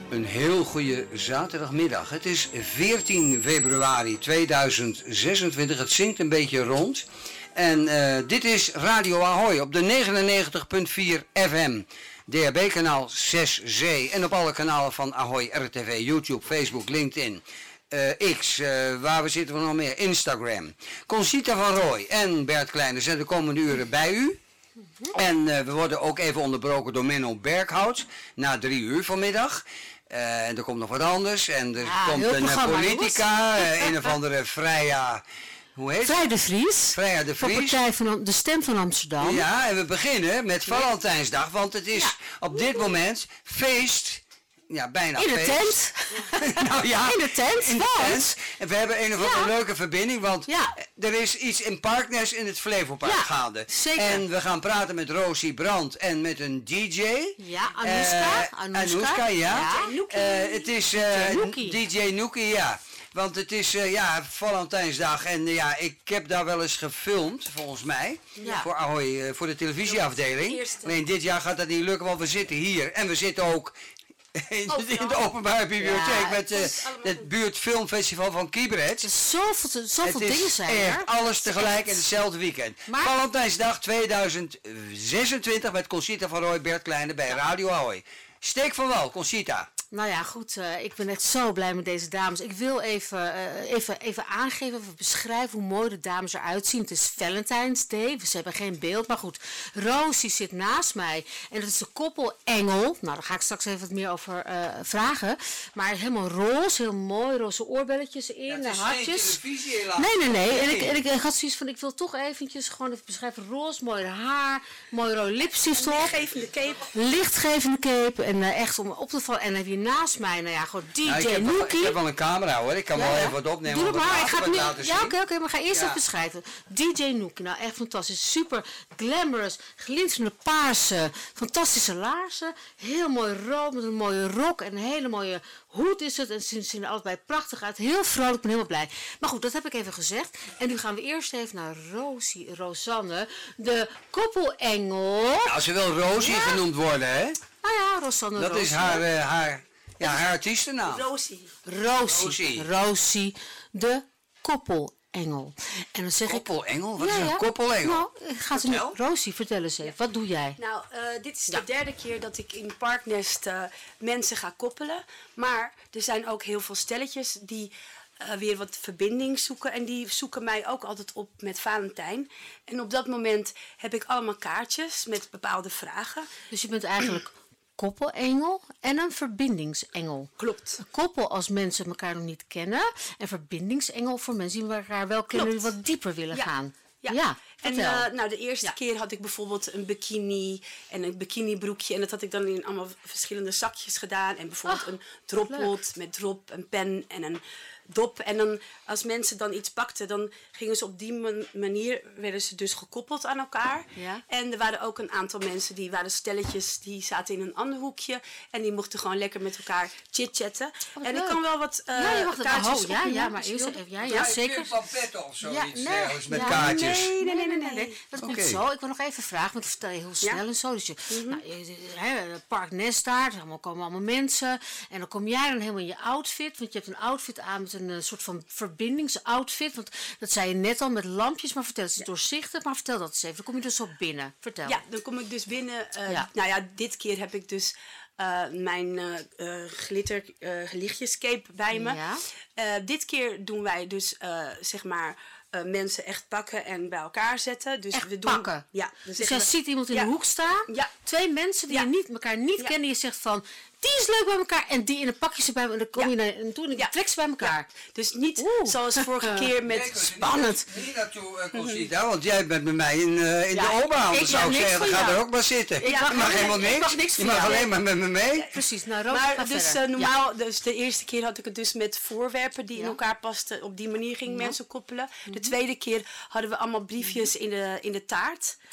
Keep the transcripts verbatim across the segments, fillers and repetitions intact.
Een heel goede zaterdagmiddag. Het is veertien februari tweeduizend zesentwintig. Het zingt een beetje rond. En uh, dit is Radio Ahoy op de negenennegentig komma vier F M. D H B-kanaal zes C. En op alle kanalen van Ahoy, R T V, YouTube, Facebook, LinkedIn. Uh, X, uh, waar we zitten we nog meer? Instagram. Conchita van Rooij en Bert Kleine zijn de komende uren bij u. En uh, we worden ook even onderbroken door Menno Berghout. Na drie uur vanmiddag. Uh, en er komt nog wat anders. En er ah, komt een uh, politica. Uh, een of andere Freya... Hoe heet Vrij de Vries. Freya de Vries. Van Partij van de Stem van Amsterdam. Ja, en we beginnen met Valentijnsdag. Want het is ja. op dit moment feest... Ja, bijna in de feest. tent. nou ja, in de tent. In de tent. En we hebben een of andere ja. leuke verbinding, want ja. er is iets in Parknest in het Flevopark ja, gaande. Zeker. En we gaan praten met Rosie Brandt en met een D J. Ja, Anoushka. Uh, Anoushka, ja. ja. Uh, het is uh, D J Nookie, ja. Want het is uh, ja, Valentijnsdag en uh, ja, ik heb daar wel eens gefilmd, volgens mij, ja. voor Ahoy, uh, voor de televisieafdeling. Alleen dit jaar gaat dat niet lukken, want we zitten hier en we zitten ook... In, in de openbare bibliotheek ja, met uh, het buurtfilmfestival van Kieberet. Zoveel, zoveel dingen zijn er. Echt alles tegelijk in hetzelfde weekend. Maar... Valentijnsdag tweeduizend zesentwintig met Conchita van Rooij, Bert Kleine bij ja. Radio Ahoy. Steek van wal, Conchita. Nou ja, goed. Uh, ik ben echt zo blij met deze dames. Ik wil even, uh, even, even aangeven, even beschrijven hoe mooi de dames eruit zien. Het is Valentine's Day. Ze hebben geen beeld, maar goed. Rosie zit naast mij. En dat is de koppel Engel. Nou, daar ga ik straks even wat meer over uh, vragen. Maar helemaal roze, heel mooi. Roze oorbelletjes in, ja, hartjes. Nee, nee, nee. En ik, en ik had zoiets van, ik wil toch eventjes gewoon even beschrijven. Roze, mooi haar, mooi rode lipstift op. Lichtgevende cape. Lichtgevende cape. En uh, echt om op te vallen. En dan heb je naast mij, nou ja, gewoon D J nou, ik, heb wel, ik heb wel een camera hoor, ik kan ja, wel even wat opnemen. Doe het maar, ik ga het niet. Ja, oké, okay, okay, maar ga eerst ja. even beschrijven. D J Nookie, nou echt fantastisch, super glamorous, glinsterende paarse, fantastische laarzen, heel mooi rood met een mooie rok en een hele mooie hoed is het en ze zien er allebei prachtig uit, heel vrolijk, ik ben helemaal blij. Maar goed, dat heb ik even gezegd en nu gaan we eerst even naar Rosie, Rosanne, de koppelengel. Nou, ze wil Rosie ja. genoemd worden, hè? Nou ja, Rosanne Dat Rosie. is haar, uh, haar, ja, haar artiestennaam. Rosie. Rosie. Rosie. Rosie, de koppelengel. En dan zeg koppelengel? ik... Wat ja, is een ja. koppelengel? Nou, gaat ze nu... Rosie, vertel eens even. Wat doe jij? Nou, uh, dit is ja. de derde keer dat ik in Parknest uh, mensen ga koppelen. Maar er zijn ook heel veel stelletjes die... Uh, weer wat verbinding zoeken. En die zoeken mij ook altijd op met Valentijn. En op dat moment heb ik allemaal kaartjes met bepaalde vragen. Dus je bent eigenlijk koppelengel en een verbindingsengel. Klopt. Een koppel als mensen elkaar nog niet kennen. En verbindingsengel voor mensen die elkaar wel kennen die wat dieper willen ja. gaan. Ja, ja en uh, nou, de eerste ja. keer had ik bijvoorbeeld een bikini en een bikinibroekje. En dat had ik dan in allemaal verschillende zakjes gedaan. En bijvoorbeeld oh, een droppot met drop, een pen en een dop. En dan als mensen dan iets pakten, dan gingen ze op die man- manier, werden ze dus gekoppeld aan elkaar. Ja. En er waren ook een aantal mensen, die waren stelletjes, die zaten in een ander hoekje. En die mochten gewoon lekker met elkaar chit-chatten. Oh, en leuk. ik kan wel wat uh, ja, je mag kaartjes oh, ja, ja, maar eerst even, ja, ja, ja, zeker. Een pamflet of zoiets, ja, nee, ergens met ja, kaartjes. Nee, nee, nee, nee, nee. nee. Dat okay. komt zo. Ik wil nog even vragen, want dat vertel je heel snel ja? en zo. Dus je, mm-hmm. nou, je, je Park Nest daar, er komen allemaal mensen. En dan kom jij dan helemaal in je outfit, want je hebt een outfit aan met een, een soort van verbindingsoutfit. Want dat zei je net al met lampjes, maar vertel, het is ja. doorzichtig, maar vertel dat eens even. Dan kom je dus zo binnen. Vertel. Ja, dan kom ik dus binnen. Uh, ja. Nou ja, dit keer heb ik dus uh, mijn uh, uh, glitter uh, lichtjescape bij me. Ja. Uh, dit keer doen wij dus uh, zeg maar uh, mensen echt pakken en bij elkaar zetten. Dus echt we doen, pakken? Ja. Dus jij ziet iemand in ja. de hoek staan. Ja. Twee mensen die ja. je niet, elkaar niet ja. kennen. Je zegt van, die is leuk bij elkaar. En die in een pakje ze bij elkaar. En dan kom ja. je naar en toen ja. trek ze bij elkaar. Ja. Dus niet Oeh. zoals vorige keer met... Kijk, spannend. Niet, niet naartoe, uh, Conchita, want jij bent met mij in, uh, in ja, de oberhand. Dan zou ik zeggen, ga er ook maar zitten. Ik mag, mag helemaal niks. Mag niks je mag jou. alleen maar met me mee. Ja, precies. Nou, Roos, maar dus uh, normaal, ja. dus de eerste keer had ik het dus met voorwerpen die ja. in elkaar pasten. Op die manier gingen ja. mensen koppelen. De tweede keer hadden we allemaal briefjes in de, in de taart.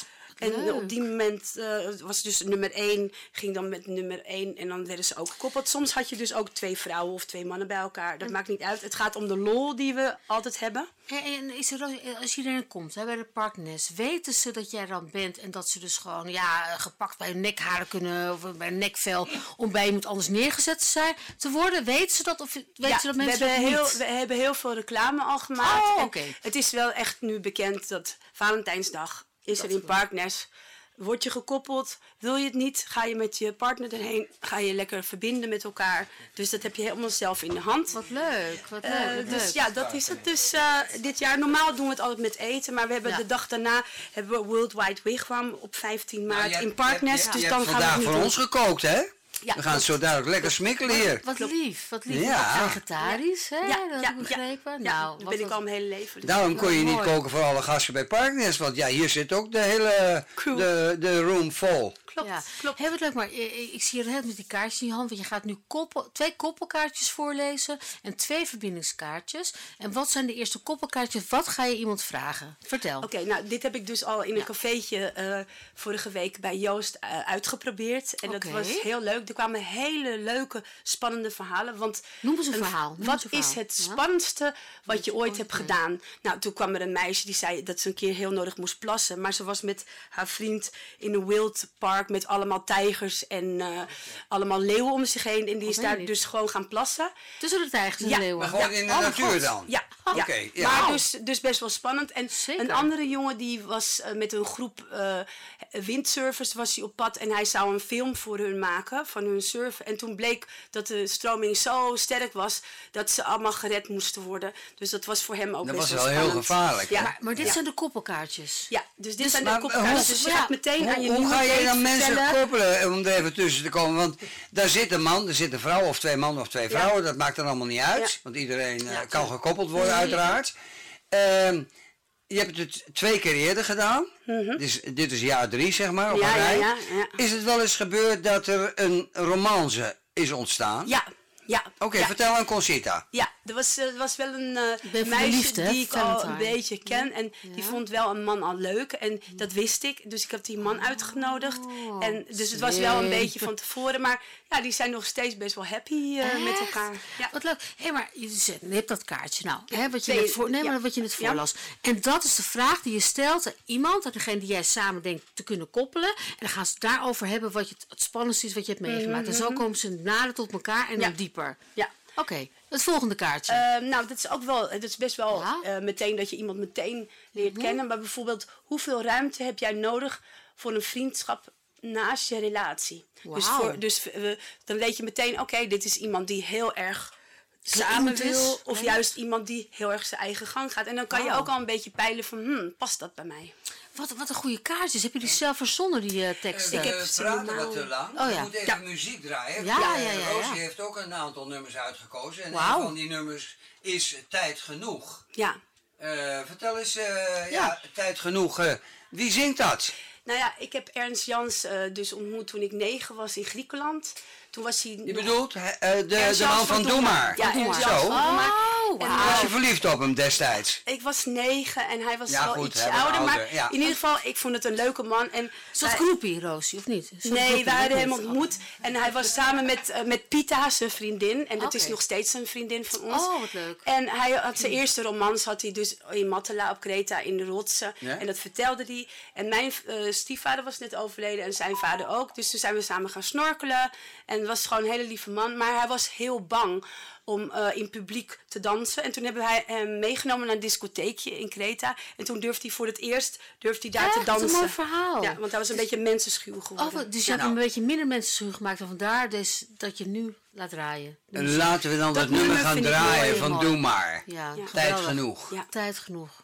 En Leuk. op die moment uh, was dus nummer één, ging dan met nummer één en dan werden ze ook gekoppeld. Soms had je dus ook twee vrouwen of twee mannen bij elkaar. Dat maakt niet uit. Het gaat om de lol die we altijd hebben. En, en is er, als iedereen komt hè, bij de partners, weten ze dat jij dan bent en dat ze dus gewoon ja, gepakt bij hun nekharen kunnen of bij een nekvel om bij iemand anders neergezet te zijn te worden? Weten ze dat of weten Ja, ze dat mensen we, hebben dat heel, niet? we hebben heel veel reclame al gemaakt. Oh, En oké. het is wel echt nu bekend dat Valentijnsdag is Dat er in is Parknest. Word je gekoppeld, wil je het niet, ga je met je partner erheen, ga je lekker verbinden met elkaar. Dus dat heb je helemaal zelf in de hand. Wat leuk, wat leuk. Uh, wat dus leuk. ja, dat is het dus uh, dit jaar. Normaal doen we het altijd met eten, maar we hebben Ja. de dag daarna hebben we Worldwide Wigwam op vijftien maart Nou, je hebt- in Parknest. je hebt- Dus je dan hebt gaan we vandaag het niet voor doen. ons gekookt, hè? Ja, We gaan het zo dadelijk lekker smikkelen hier. Wat lief, wat lief. Ja. Ook vegetarisch, hè? Ja, dat ja, heb ik begrepen. Ja, Nou, dat wat ben ik een- al mijn hele leven. Dus Daarom kon je Ja, niet mooi. koken voor alle gasten bij Parknest. Want ja, hier zit ook de hele Crew. de, de room vol. Klopt, Ja. klopt. Heel wat leuk, maar ik, ik zie je net met die kaartjes in je hand. Want je gaat nu koppel, twee koppelkaartjes voorlezen en twee verbindingskaartjes. En wat zijn de eerste koppelkaartjes? Wat ga je iemand vragen? Vertel. Oké, nou dit heb ik dus al in een cafeetje uh, vorige week bij Joost uh, uitgeprobeerd. En dat Oké. was heel leuk. Er kwamen hele leuke, spannende verhalen. Want Noem eens een een- verhaal. Noem wat eens een is verhaal. het Ja? spannendste wat je ooit ooit hebt hebt. gedaan? Nou, toen kwam er een meisje die zei dat ze een keer heel nodig moest plassen. Maar ze was met haar vriend in een wild park met allemaal tijgers en uh, allemaal leeuwen om zich heen. En die is weet daar ik. dus gewoon gaan plassen. Tussen de tijgers en Ja, de leeuwen. Maar gewoon Ja. in de Oh, mijn natuur God. dan? Ja, Oké, ja. ja. Maar Wauw. dus, dus best wel spannend. En Zeker. een andere jongen die was uh, met een groep uh, windsurfers was hij op pad en hij zou een film voor hun maken van hun surfen. En toen bleek dat de stroming zo sterk was dat ze allemaal gered moesten worden. Dus dat was voor hem ook Dat best was wel wel heel spannend. gevaarlijk, hè? Ja, Maar, maar dit ja. zijn de koppelkaartjes. Ja, dus dit Dus- zijn de maar, kopkaartjes. hoe- Dus je ja. gaat meteen aan je Hoe, hoe nieuwe ga je date dan mensen vertellen. koppelen, om er even tussen te komen? Want daar zit een man, er zit een vrouw of twee mannen of twee Ja. vrouwen. Dat maakt dan allemaal niet uit. Ja. Want iedereen eh, Ja. kan gekoppeld worden Mhm. uiteraard. Ehm, je hebt het twee keer eerder gedaan. Dus, dit is jaar drie zeg maar, op Ja, een ja, rij. ja, ja. Is het wel eens gebeurd dat er een romance is ontstaan? Ja, ja. Oké, ja. vertel aan Conchita. Ja, er was, er was wel een eh, ben voor de meisje liefde, hè? die ik al een Valentine. beetje ken. En die Ja. vond wel een man al leuk. En dat wist ik. Dus ik heb die man uitgenodigd. Oh, En dus het was wel een slim. beetje van tevoren. Maar ja, die zijn nog steeds best wel happy eh, met Echt? elkaar. Ja. Wat leuk. Hé, maar je, zegt, je hebt dat kaartje nou, hè, wat je twee- net voor, nee, ja. maar wat je net Ja. voorlas. En dat is de vraag die je stelt aan iemand, aan degene die jij samen denkt te kunnen koppelen. En dan gaan ze het daarover hebben wat je, het spannendste is wat je hebt meegemaakt. En zo komen ze nader tot elkaar en Ja. dan dieper. Ja. Oké, het volgende kaartje. Eh, nou, dat is ook wel, het is best wel Ja. eh, meteen dat je iemand meteen leert kennen. Maar bijvoorbeeld, hoeveel ruimte heb jij nodig voor een vriendschap naast je relatie? Dus, Wauw. voor, dus eh, dan weet je meteen, oké, dit is iemand die heel erg samen iemand is, wil. Of hè? juist iemand die heel erg zijn eigen gang gaat. En dan kan je Wauw. ook al een beetje peilen van, hmm, past dat bij mij? wat, wat een goede kaartjes. Heb je die zelf verzonnen, die eh, teksten? Ik heb ze praten normaal- wat te lang. Oh, Je ja. moet even Ja. muziek draaien. Ja, Ja, ja, ja, ja. Rosie heeft ook een aantal nummers uitgekozen. En Wauw. een van die nummers is Tijd Genoeg. Ja. Eh, vertel eens, eh, ja. Tijd Genoeg. eh, wie zingt dat? Nou ja, ik heb Ernst Jans eh, dus ontmoet toen ik negen was in Griekenland. Toen was hij... Je nog- bedoelt eh, de, Ernst de Jans man van Doe Maar. Ja, Doe Ernst Maar. Jans Zo. van Doe Maar. Oh, En, wauw. Was eh, je verliefd op hem destijds? Ik was negen en hij was Ja, wel goed, iets hij was ouder. Maar ouder, ja. in ieder geval, ik vond het een leuke man. En Is dat hij- groepie, Rosie, of niet? Is dat Nee, groepie? we hadden Dat hem niet. ontmoet. En hij was samen met, eh, met Pita, zijn vriendin. En dat is Oké. nog steeds een vriendin van ons. Oh, wat leuk. En hij had zijn eerste romans had hij dus in Matala op Kreta in de rotsen. Ja? En dat vertelde hij. En mijn eh, stiefvader was net overleden en zijn vader ook. Dus toen zijn we samen gaan snorkelen. En het was gewoon een hele lieve man. Maar hij was heel bang om eh, in publiek te dansen. En toen hebben wij hem meegenomen naar een discotheekje in Kreta. En toen durfde hij voor het eerst durfde hij daar Echt? te dansen. Wat een mooi verhaal. Ja, want hij was een beetje mensenschuw geworden. Oh, wat- dus je Ja. hebt nou. een beetje minder mensen schuw gemaakt. En vandaar dus dat je nu laat draaien. De En muziek. laten we dan dat, Dat nummer nummer gaan vind ik draaien mooi, van mooi. Doe Maar. Ja, Ja. Tijd geweldig. genoeg. Ja. Tijd genoeg.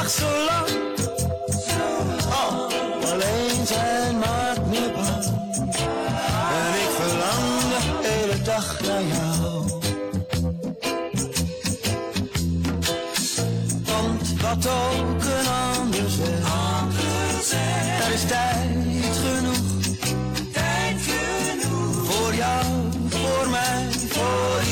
zo lang. Oh, alleen zijn maakt me bang. En ik verlang de hele dag naar jou. Want wat ook een ander zegt, er is tijd genoeg. Tijd genoeg. Voor jou, voor mij, voor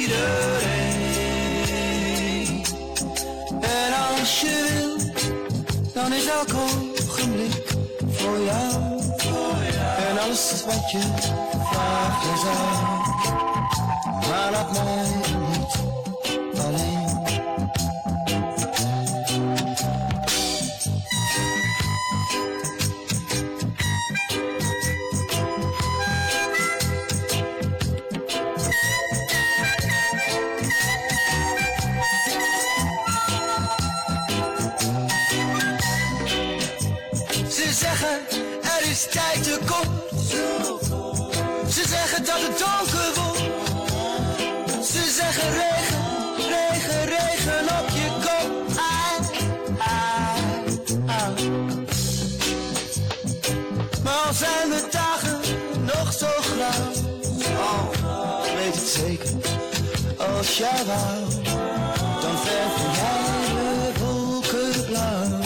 iedereen. En als je wil, dan is elk ogenblik voor jou. En alles wat je vragen zou, maar laat mij niet alleen. Ze zeggen er is tijd te kort. Ze zeggen dat het donker wordt. Ze zeggen regen, regen, regen op je kop. Ah, ah, ah. Maar al zijn de dagen nog zo grauw. Oh, ik weet het zeker. Als jij wou, dan verven jij de wolken blauw.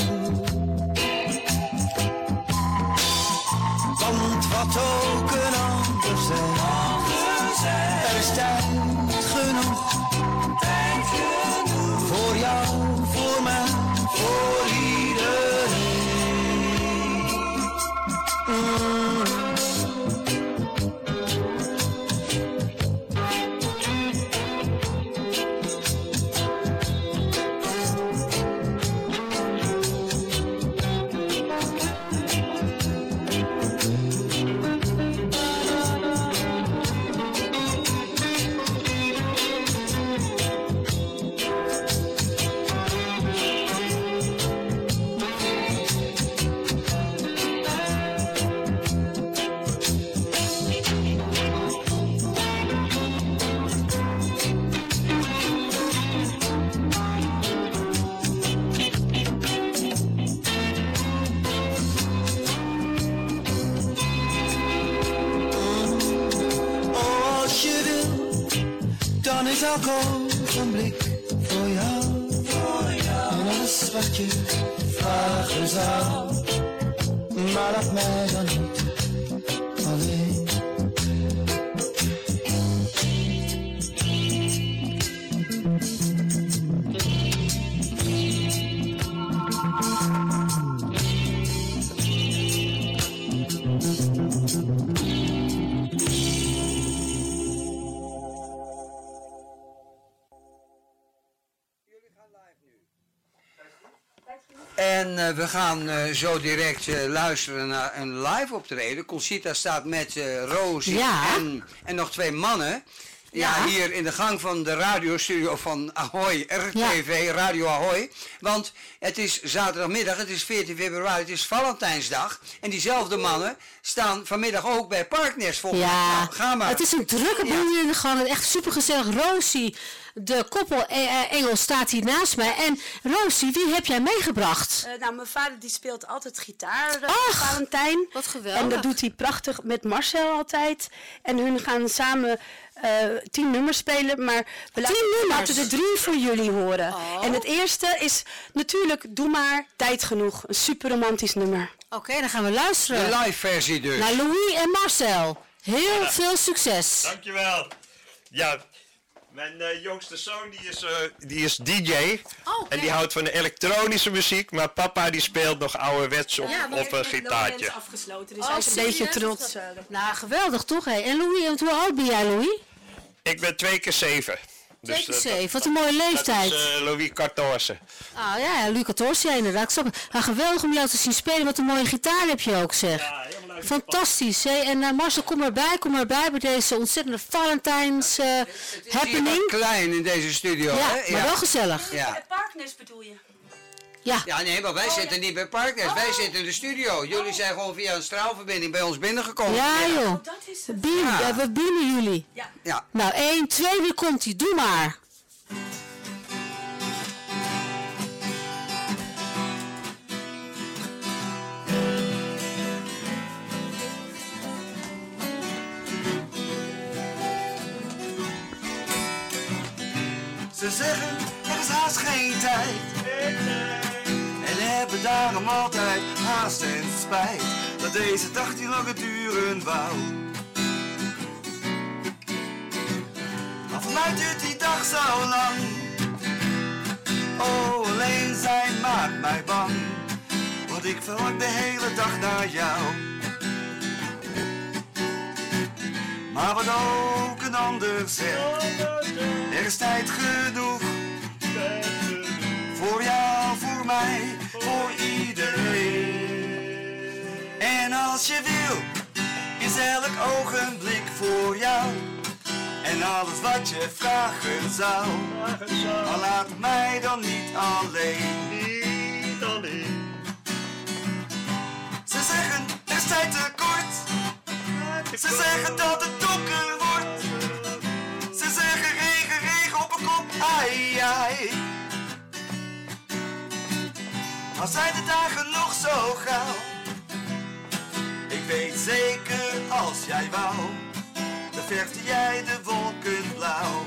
Want wat ook een ander zegt, er is tijd genoeg. Tijd genoeg. Voor jou, voor mij, voor iedereen. Mm. Dan is elk ogenblik voor jou, voor jou. En alles wat je vragen zou, maar laat mij dan niet alleen. En uh, we gaan uh, zo direct uh, luisteren naar een live optreden. Conchita staat met uh, Rosie Ja. en, en nog twee mannen. Ja. ja, hier in de gang van de radiostudio van Ahoy, R T V, ja. Radio Ahoy. Want het is zaterdagmiddag, het is veertien februari, het is Valentijnsdag. En diezelfde mannen staan vanmiddag ook bij Parknest volgens mij. Ja, Nou, ga maar. Het is een drukke boel hier in de gang. Echt supergezellig. Rosie, de koppel eh, Engel, staat hier naast mij. En Rosie, wie heb jij meegebracht? Uh, nou, mijn vader die speelt altijd gitaar, uh, Ach, Valentijn. Wat geweldig. En dat doet hij prachtig met Marcel altijd. En hun gaan samen uh, tien nummers spelen, maar we laten, laten er drie voor jullie horen. Oh. En het eerste is natuurlijk Doe maar, tijd genoeg. Een super romantisch nummer. Oké, okay, dan gaan we luisteren. De live versie dus. Naar Louis en Marcel. Heel ja. veel succes. Dankjewel. Ja, mijn uh, jongste zoon die is, uh, die is D J. Oh, okay. En die houdt van de elektronische muziek. Maar papa die speelt nog ouderwets op, ja, op een gitaartje. Afgesloten, dus oh, hij is een beetje trots. Uh, nou, geweldig toch? Hè? En Louis, hoe oud ben jij, Louis? Ik ben twee keer zeven. Twee Dus, keer uh, zeven, wat een mooie leeftijd. Dat is uh, Louis veertien. Ah ja, Louis veertien, ja, inderdaad. Nou, geweldig om jou te zien spelen. Wat een mooie gitaar heb je ook, zeg. Ja, helemaal leuk. Fantastisch, hè? En uh, Marcel, kom erbij, kom erbij bij deze ontzettende Valentijns uh, het is happening. Klein in deze studio, ja, hè? maar ja. wel gezellig. Ja. Bij Parknest bedoel je? Ja. Ja, nee, maar wij oh, zitten ja. niet bij Parknest. Oh. Wij zitten in de studio. Jullie oh. zijn gewoon via een straalverbinding bij ons binnengekomen. Ja, joh. Oh, dat is het. Beam, ja. uh, we beamen jullie. Ja. ja. Nou, één, twee, wie komt ie? Doe maar. Ze zeggen, er is haast geen tijd. En hebben daarom altijd haast en spijt. Dat deze dag die langer duren wou. Maar voor mij duurt die dag zo lang. Oh, alleen zijn maakt mij bang. Want ik verlang de hele dag naar jou. Maar wat ook een ander zegt, er is tijd genoeg. Voor jou, voor mij, voor iedereen. En als je wil, is elk ogenblik voor jou. En alles wat je vragen zou, maar laat mij dan niet alleen. Niet alleen. Ze zeggen, er is tijd te kort. Ze zeggen dat het donker wordt. Ze zeggen regen, regen op een kop, ai, ai. Maar zijn de dagen nog zo gauw? Ik weet zeker als jij wou, dan verfde jij de wolken blauw.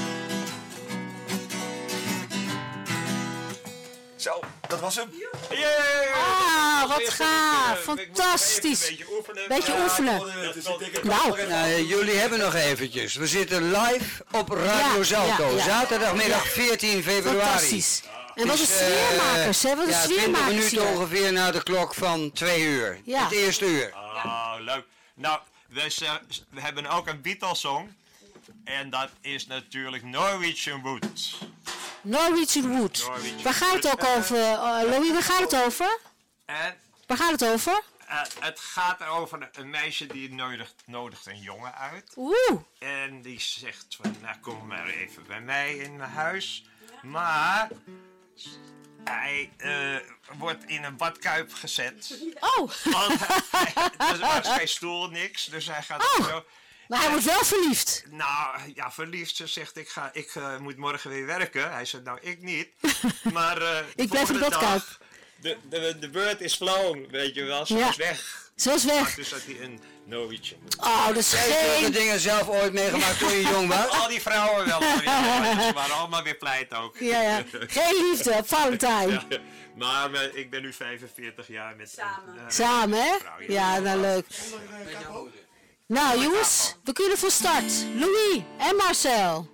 Zo, dat was hem. Yay! Ah, wat Eerst gaaf. even, eh, ik moet Fantastisch. even Een beetje oefenen. Beetje Ja, oefenen. Nou. Nou, jullie hebben nog eventjes. We zitten live op Radio Ja, Zalto. ja, ja. Zaterdagmiddag veertien februari. Fantastisch. En wat een Het is, eh, sfeermakers, hè? Wat een ja, twintig sfeermakers minuten hier. ongeveer na de klok van twee uur. Ja. Het eerste uur. Ah, leuk. Nou, we, ze- we hebben ook een Beatles-song. En dat is natuurlijk Norwegian Wood. Norwegian Wood. Norwegian Waar gaat het Wood. ook over, uh, Louis? Waar gaat het over? En Waar gaat het over? eh, het gaat over een meisje die nodigt, nodigt een jongen uit. Oeh. En die zegt van, nou kom maar even bij mij in mijn huis. Maar hij eh, wordt in een badkuip gezet. Oh. Want hij, er was geen stoel, niks. Dus hij gaat Oh. zo. Maar hij wordt wel verliefd. Nou, ja, verliefd. Ze zegt, ik, ga, ik eh, moet morgen weer werken. Hij zegt, nou, ik niet. Maar eh, Ik blijf in de volgende badkuip. dag, De, de, de bird is flown, weet je wel. Ze Ja. is weg. Ze was weg. Dus dat hij een Norwegian. Oh, dat is Heb je zulke geen... dingen zelf ooit meegemaakt toen je jong was? Al die vrouwen wel. Ja, ze waren allemaal weer pleit ook. Ja, ja. Geen liefde op Valentijn. Ja, maar eh, ik ben nu vijfenveertig jaar met... Samen. een, eh, Samen, hè? vrouw, Ja, nou leuk. Nou, jongens, we kunnen van start. Louis en Marcel.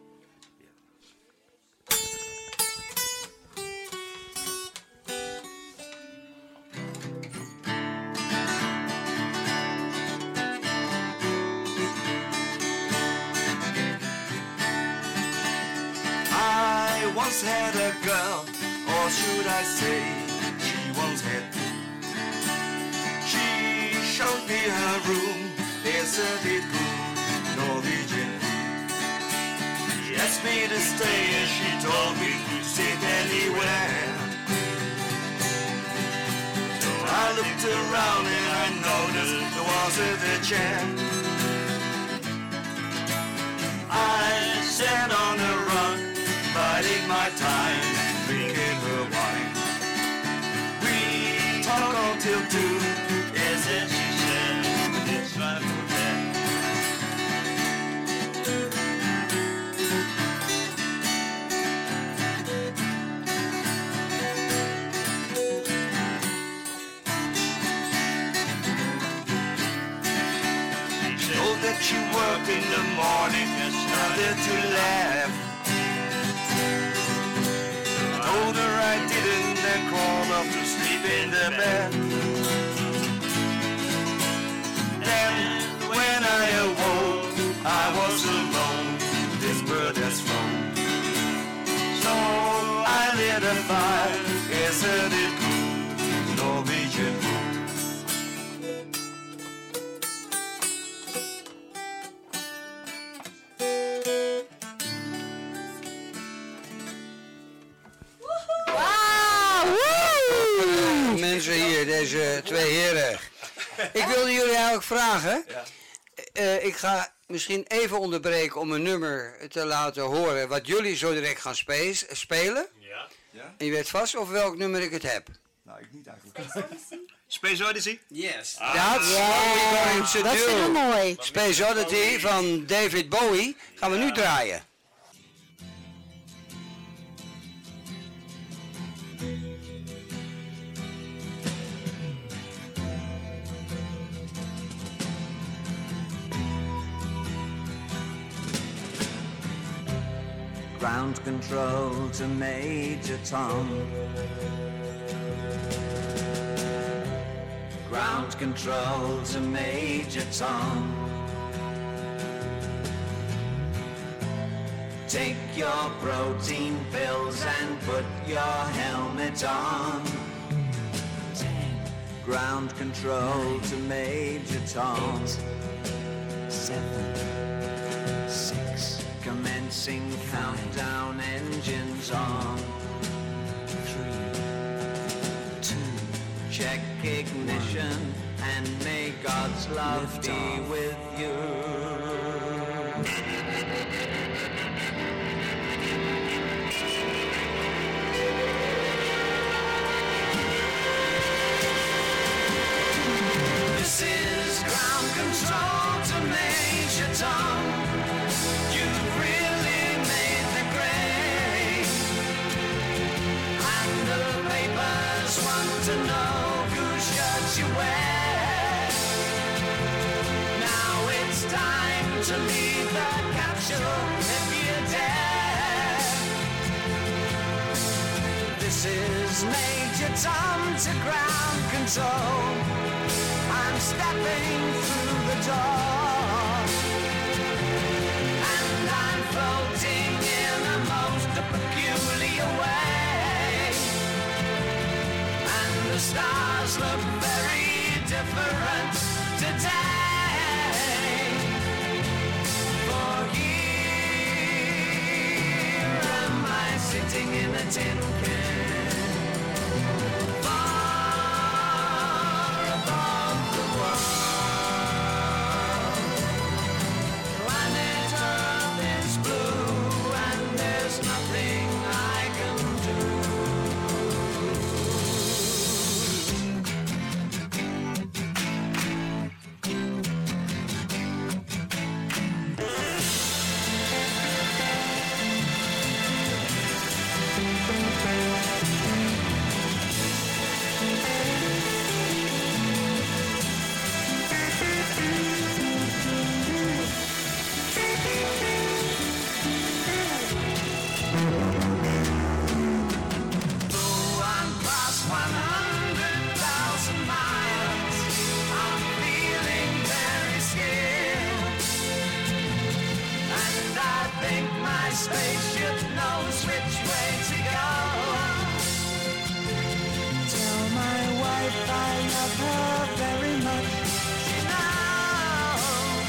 I once had a girl, or should I say, she once had me. She showed me her room, isn't it good, Norwegian? She asked me to stay and she told me to sit anywhere. So I looked around and I noticed there wasn't a chair. I sat on a rug, biding my time, drinking her wine. We talk until two, yes, and she said, it's time for bed. She told that she worked in the morning and started to laugh. Told her I didn't and crawled off to sleep in the bed. Then when I awoke, I was alone. This bird has flown. So I lit a fire. Isn't it cool? Norwegian wood. Wauw, woe! Mensen hier, deze twee heren. Ik wilde jullie eigenlijk vragen. Eh, ik ga misschien even onderbreken om een nummer te laten horen wat jullie zo direct gaan spe- spelen. Ja. En je weet vast over welk nummer ik het heb. Nou, ik niet eigenlijk. Space Odyssey? Yes. That's what we're going to Dat vinden we do. mooi. Space Oddity van David Bowie gaan we nu draaien. Ground control to Major Tom. Ground control to Major Tom. Take your protein pills and put your helmet on. Ten. Ground control nine, to Major Tom. Eight, seven, six. Commencing countdown, engines on. Three, two. Check ignition and may God's love be off. With you. This is ground control to Major Tom. You've really made the grade. And the papers want to know whose shirts you wear. Now it's time to leave the capsule if you dare. This is Major Tom to ground control. I'm stepping through the door, and I'm floating in a most peculiar way, and the stars look very different today. For here am I sitting in a tin can. Spaceship knows which way to go. Tell my wife I love her very much. She knows.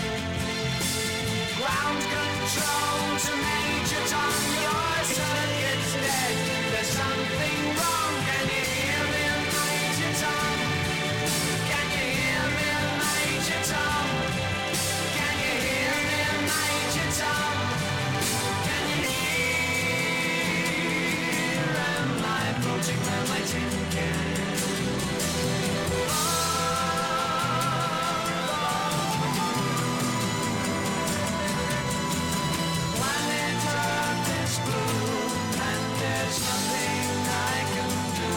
Ground control to Major Tom. Your circuit's dead. There's something wrong. Can you hear me, Major Tom? Can you hear me, Major Tom? Can you hear me, Major Tom? Floating around my tin can. Planet Earth is blue, and there's nothing I can do.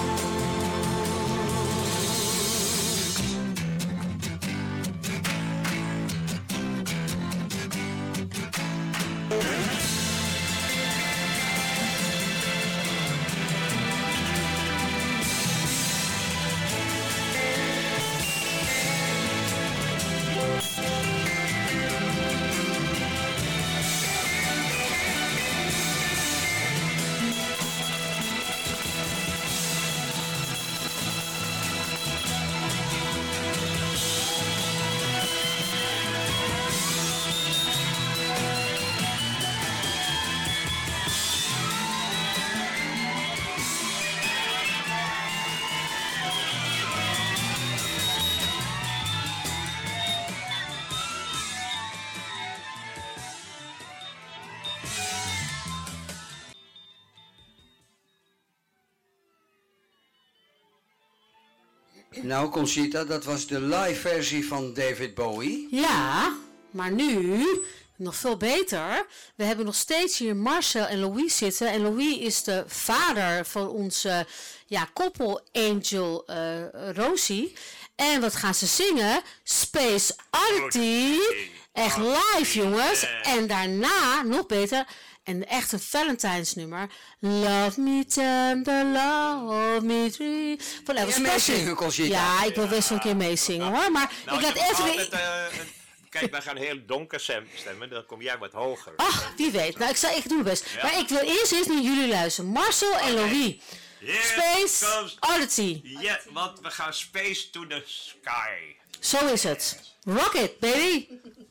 Nou, Conchita, dat was de live versie van David Bowie. Ja, maar nu nog veel beter. We hebben nog steeds hier Marcel en Louis zitten. En Louis is de vader van onze ja, koppel Angel uh, Rosie. En wat gaan ze zingen? Space Oddity. Echt live, jongens. En daarna, nog beter, En echt een Valentine's nummer. Love me tender, love me true. Van Elvis Ja, Presley. meezingen, Conchita. Ja, ik wil best wel een keer meezingen hoor. Maar Nou, ik laat je moet even... altijd, eh, een- kijk, wij gaan heel donker stem- stemmen, dan kom jij wat hoger. Ach, wie weet. Nou, ik, zal, ik doe mijn best. Maar ik wil eerst eens naar jullie luisteren. Marcel en Louis. Here Space comes- Oddity. Ja, want we gaan space to the sky. Zo is het. Rock it, baby.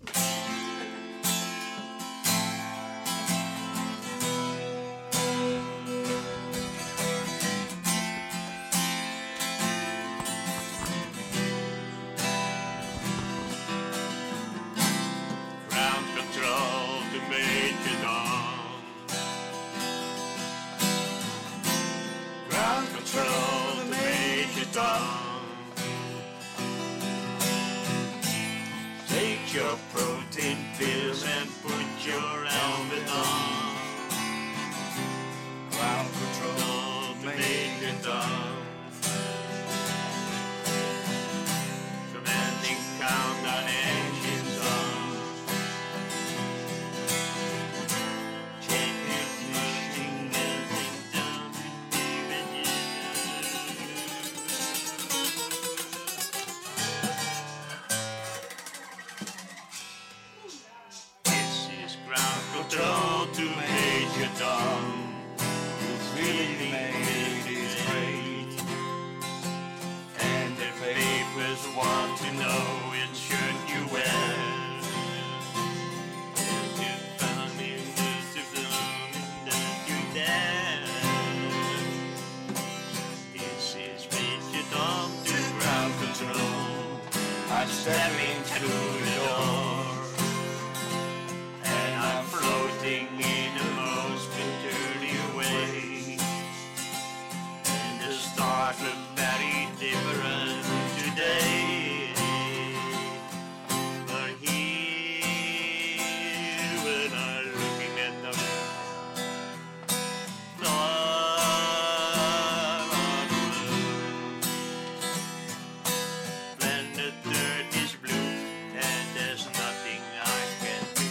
Ground control to Major Tom. Ground control to Major Tom. Take your protein pills and put your helmet on. Ground control to Major Tom. Commanding countdown engines on. This is ground control to Major Tom. Who's really made it great. And the papers want to know which shirt you wear. And you found in the film that you dare. This is Major Tom to ground control. I'm stepping through the door. And I'm floating in the most peculiar way. And the stars look very different today. But here, when I'm looking at them, planet Earth is blue, and there's nothing I can do.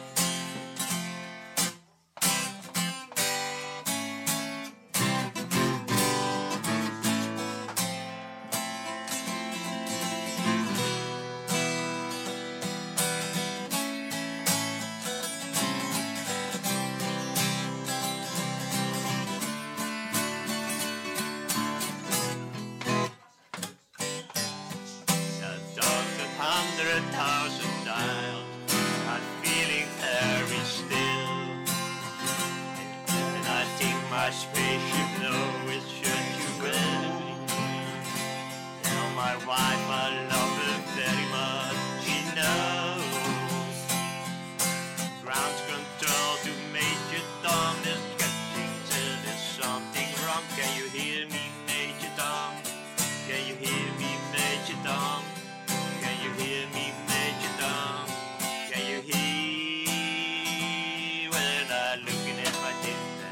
A dozen hundred thousand dials, I'm feeling very still. And I think my spaceship knows it should you well. Tell my wife I love her very much, she knows. Ground control to Major Tom is catching till there's something wrong. Can you hear me, Major Tom? Can you hear me, Major Tom? Can you hear me, Major Tom? Can you hear when I'm looking at my dinner?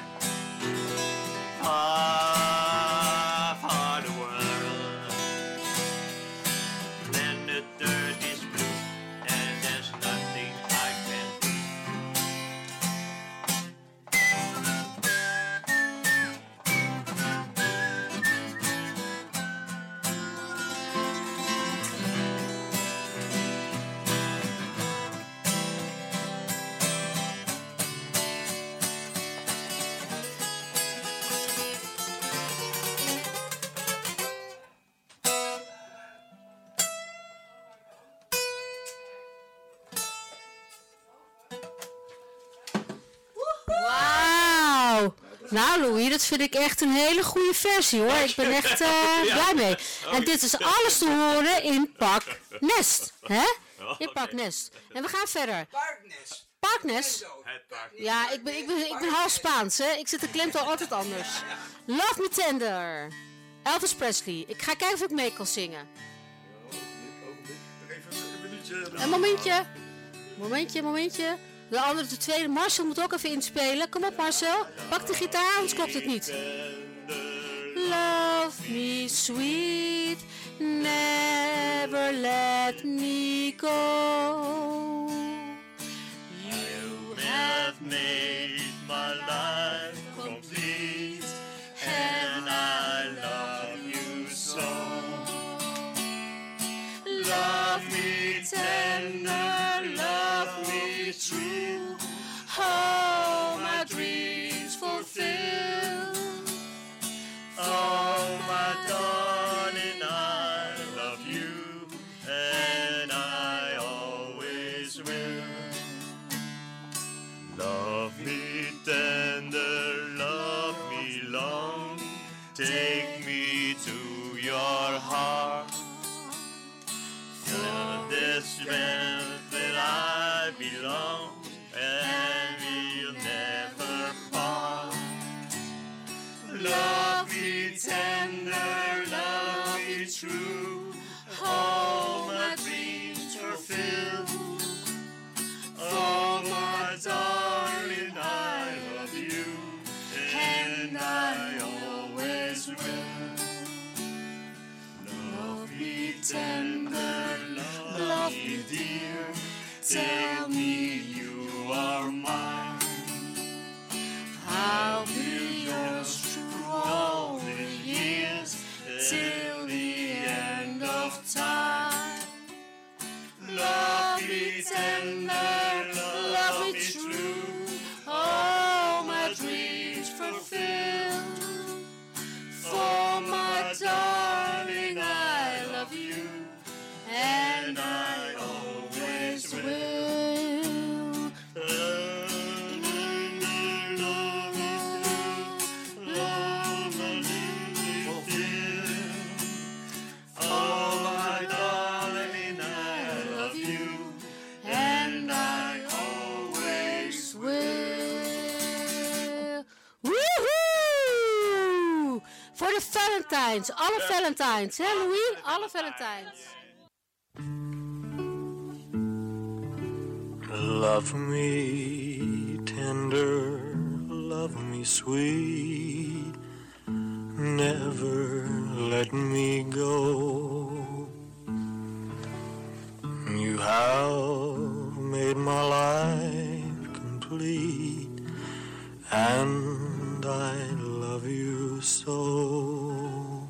Far, far the world. Planet Earth is blue, and there's nothing I can do. Wauw. Nou Louis, dat vind ik echt een hele goede versie hoor. Ik ben echt eh, blij mee. En dit is alles te horen in Pak Nest. Hè? In Pak Nest. En we gaan verder. Parkness. Parknest. Het park. Ja, ik ben, ik ben, ik ben half Spaans, hè. Ik zit de klemtoon altijd anders. Love Me Tender. Elvis Presley. Ik ga kijken of ik mee kan zingen. Een momentje. Momentje, momentje. De andere, de tweede. Marcel moet ook even inspelen. Kom op, Marcel. Pak de gitaar, anders klopt het niet. Love me sweet. Never let me go. You have made my my life complete, and I love you so. Love me tender, love me true, all my dreams fulfill. Oh, my darling, I love you, and I always will. Love me tender, love me long, take me to your heart. To this strength that I belong, and we'll never part. Love me tender, love me true, all my dreams fulfill. Oh, my darling, I love you, and I always will. Love me tender, love me dear, tell me you are mine. I'll be yours through all the years, till the end of time. Love me tender, love me true, all my dreams fulfill. For my darling, I love you, and I always will. Oh, my darling, I love you, and I always will. Woehoe! Voor de Valentines, alle Valentines, hè Louis? Alle Valentines. Love me tender, love me sweet, never let me go. You have made my life complete, and I love you so.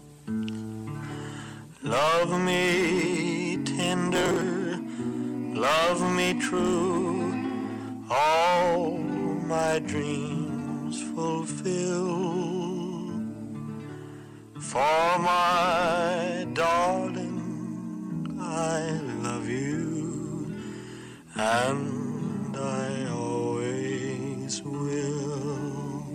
Love me tender, love me true, all my dreams fulfill. For my darling, I love you, and I always will.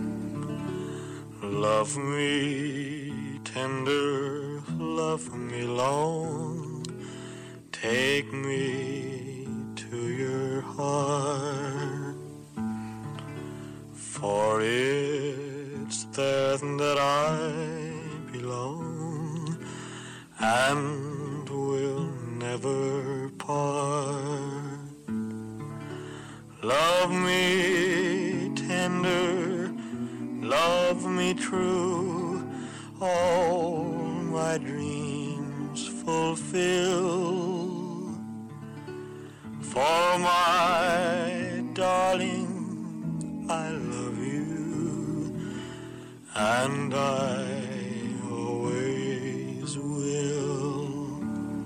Love me tender, love me long, take me to your heart, for it's there that I belong, and will never part. Love me tender, love me true, all my dreams fulfill. For my darling, I love you, and I always will.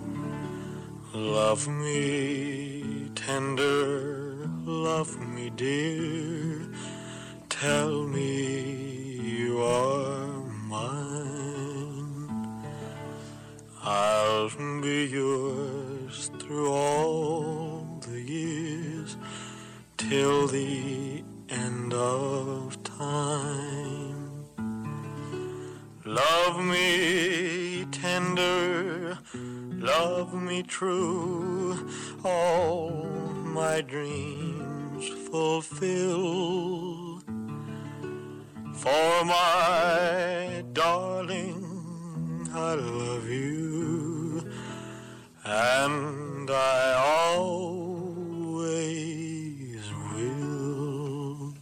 Love me tender, love me dear, tell me you are mine. I'll be yours through all the years, till the end of time. Love me tender, love me true, all my dreams fulfill. For my darling, I love you, and I always will.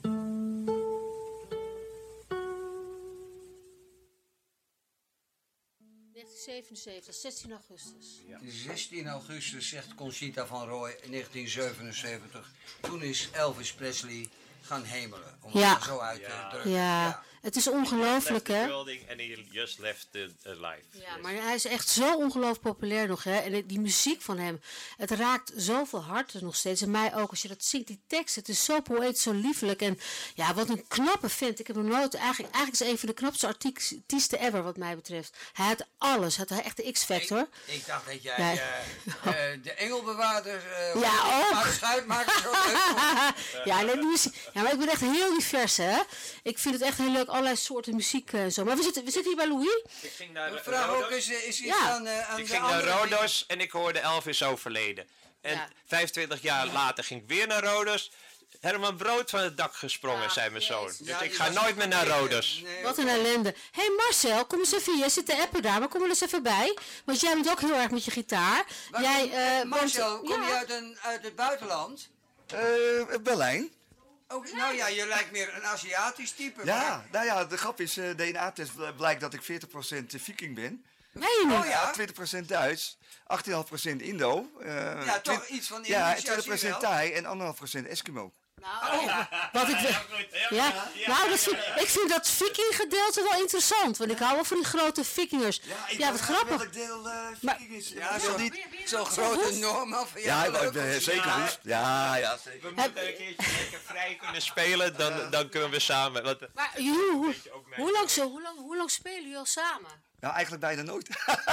negentien zevenenzeventig, zestien augustus. zestien augustus, zegt Conchita van Roy in negentien zevenenzeventig. Toen is Elvis Presley gaan hemelen. Om Ja. het zo uit te Ja. drukken. Ja, het is ongelooflijk, left hè? the building and he just left the uh, life. Ja, maar hij is echt zo ongelooflijk populair nog, hè? En die muziek van hem, het raakt zoveel harten nog steeds. En mij ook, als je dat zingt, die tekst, het is zo poëtisch, zo liefelijk. En ja, wat een knappe vent. Ik heb hem nooit, eigenlijk, eigenlijk is hij een van de knapste artiesten ever, wat mij betreft. Hij had alles, hij had echt de X-factor. Ik, ik dacht dat jij Ja. eh, eh, de engelbewaarder... eh, Ja, ook. Maar de schuitmaker zo leuk vond. ja, nee, die muziek, ja, maar ik ben echt heel divers, hè? Ik vind het echt heel leuk, allerlei soorten muziek en zo. Maar we zitten, we zitten hier bij Louis. Ik ging naar Ik vraag ook, Rodos. is, is iets Ja. aan, eh, aan Ik de ging naar andere Rodos en ik hoorde Elvis overleden. En Ja. vijfentwintig jaar later ging ik weer naar Rodos. Herman Brood van het dak gesprongen, Ah, zei mijn zoon. jezus. Dus Ja, ik die ga was nooit ook meer naar een beetje- Rodos. Nee, Wat een ellende. Hé hey Marcel, kom eens even hier. Jij zit te appen daar, maar kom er eens even bij. Want jij bent ook heel erg met je gitaar. Waar jij, kom- eh, Marcel, woont- kom ja. je uit, een, uit het buitenland? Eh, Berlijn. Ook, nou ja, je lijkt meer een Aziatisch type. Ja, nou ja, de grap is, eh, D N A-test blijkt dat ik veertig procent Viking ben. Nee, je niet. Oh ja? twintig procent Duits, achttien komma vijf procent Indo. eh, Ja, toch twin- iets van Ja, Indische, en twintig procent zie je wel. Thai en anderhalf procent Eskimo. Nou, wat ik, ja, nou dat vind, ik vind dat Viking-gedeelte wel interessant. Want ik hou wel van die grote Vikingers. Ja, wat grappig. Welk deel eh, Maar- Viking is. Ja, is zo, dat niet? zo'n grote Norman van Ja, jou. ik leuk. ben zeker Ja. woest. Ja, ja, zeker. We moeten een keertje lekker vrij kunnen spelen, dan, dan kunnen we samen. Want, eh, Maar hoe, hoe, je ook mijn- hoe, lang, zo, hoe, lang, hoe lang spelen jullie al samen? Nou, eigenlijk bijna nooit.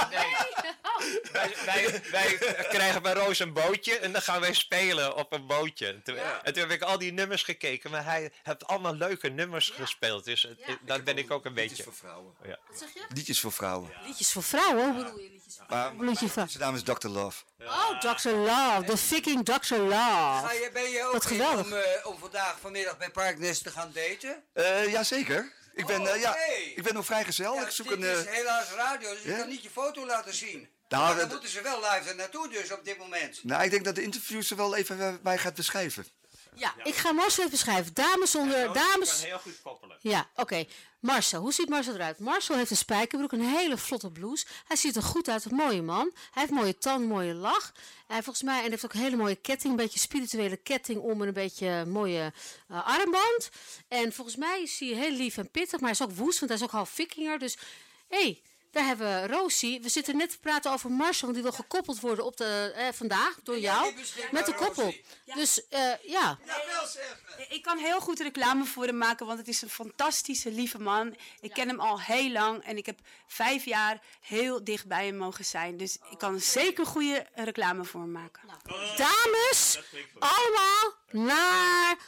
wij, wij, wij krijgen bij Roos een bootje en dan gaan wij spelen op een bootje. En toen, en toen heb ik al die nummers gekeken, maar hij heeft allemaal leuke nummers gespeeld. Dus het- Ja. dan ben ik ook een Liedjes beetje... voor vrouwen. Ja. Wat zeg je? Liedjes voor vrouwen. Liedjes voor vrouwen, hoe bedoel je liedjes voor Maar Hoe bedoel je van? zijn naam is dokter Love. Oh, doctor Love, de Viking doctor Love. Ga je, ben je ook Wat in geweldig. om, eh, om vandaag vanmiddag bij Parknest te gaan daten? Eh Jazeker. Ik ben, Oh, eh, ja, oké. ik ben nog vrijgezel. Ja, ik zoek dit een... eh, is helaas radio, dus ik ja? kan niet je foto laten zien. Nou, maar dan dat- moeten ze wel live er naartoe dus op dit moment. Nou, ik denk dat de interviewer wel even eh, mij gaat beschrijven. Ja, ik ga Marcel even beschrijven. Dames onder, Roos kan dames... heel goed koppelen. Ja, oké. Marcel, hoe ziet Marcel eruit? Marcel heeft een spijkerbroek, een hele vlotte blouse. Hij ziet er goed uit, een mooie man. Hij heeft mooie tanden, mooie lach. Hij volgens mij, en hij heeft ook een hele mooie ketting, een beetje spirituele ketting om en een beetje een mooie uh, armband. En volgens mij is hij heel lief en pittig, maar hij is ook woest, want hij is ook half Vikinger. Dus, hé, hey, daar hebben we Rosie. We zitten net te praten over Marcel, want die wil gekoppeld worden op de, eh, vandaag door jou. die beschikbaar, Met de koppel. Rosie? Dus, eh, ja. Ja, wel zeggen. Ik kan heel goed reclame voor hem maken, want het is een fantastische, lieve man. Ik ken hem al heel lang en ik heb vijf jaar heel dicht bij hem mogen zijn. Dus ik kan zeker goede reclame voor hem maken. Dames, allemaal naar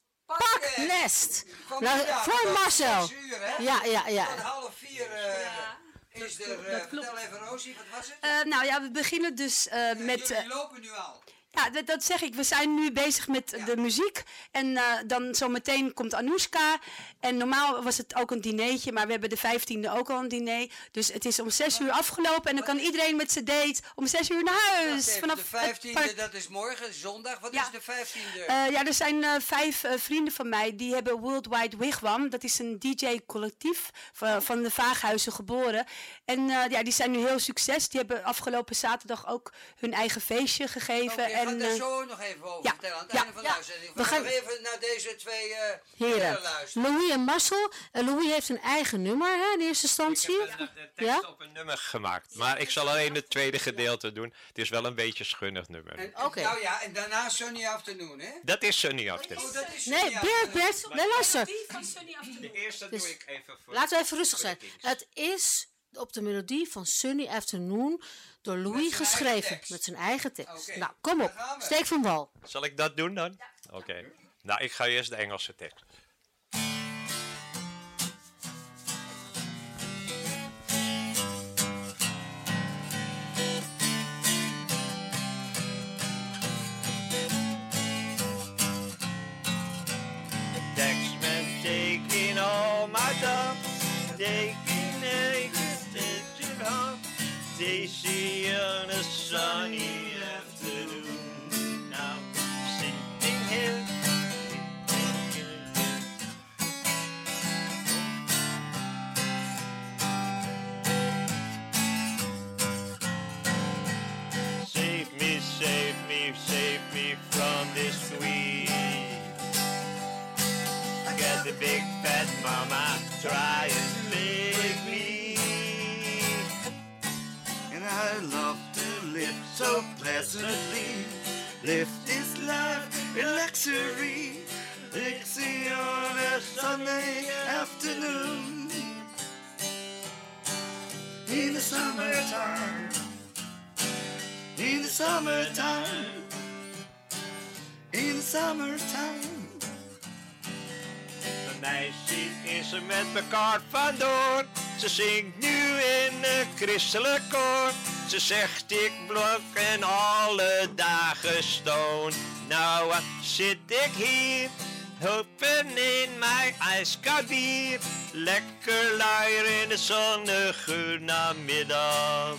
Parknest. Nou, Vanmiddag, voor tot Marcel. zes uur, hè? Ja, ja, ja. Tot half vier eh, is er... eh, vertel even, Rosie, wat was het? Eh, nou ja, we beginnen dus eh, met... Jullie eh, lopen nu al. Ja, dat, dat zeg ik. We zijn nu bezig met Ja. de muziek. En eh, dan zometeen komt Anoushka. En normaal was het ook een dinertje, maar we hebben de vijftiende ook al een diner. Dus het is om zes uur afgelopen en dan kan iedereen met zijn date om zes uur naar huis. Wacht even, Vanaf de het vijftiende, park- dat is morgen, zondag. Wat Ja. is de vijftiende? Eh, ja, er zijn eh, vijf eh, vrienden van mij die hebben Worldwide Wigwam. Dat is een D J-collectief van, van de Vaaghuizen geboren. En eh, ja, die zijn nu heel succes. Die hebben afgelopen zaterdag ook hun eigen feestje gegeven. Oké, en, ga daar eh, zo nog even over ja, vertellen aan het ja, einde van de ja. uitzending. We We gaan gaan- nog even naar deze twee eh Heren, heren luisteren. Louis en Marcel. Eh, Louis heeft een eigen nummer hè, in eerste instantie. Ik heb de tekst Ja? op een nummer gemaakt, maar ik zal alleen het tweede gedeelte doen. Het is wel een beetje een schunnig nummer. En- Oké. Nou ja, en daarna Sunny Afternoon, hè? Dat is Sunny Afternoon. Oh, dat is Nee, Sunny Bert, Afternoon. Bert, nee, luister. De eerste Dus doe ik even voor... Laten we even rustig zijn. Kings. Het is op de melodie van Sunny Afternoon door Louis zijn eigen geschreven. tekst. Met zijn eigen tekst. Oké, Nou, kom op. daar gaan we. Steek van wal. Zal ik dat doen dan? Oké. Nou, ik ga eerst de Engelse tekst. The taxman taking all my dump, taking a extension home. They see on a sunny afternoon. Now sitting here. Save me, save me, save me from this squeeze. big fat mama try and make me. And I love to live so pleasantly. Live this life in luxury. Dixie on a Sunday afternoon. In the summertime. In the summertime. In the summertime. Een meisje is er met elkaar vandoor. Ze zingt nu in een christelijk koor. Ze zegt ik blok en alle dagen stoon. Nou wat zit ik hier, open in mijn ijskoud bier. Lekker luier in de zonnige namiddag.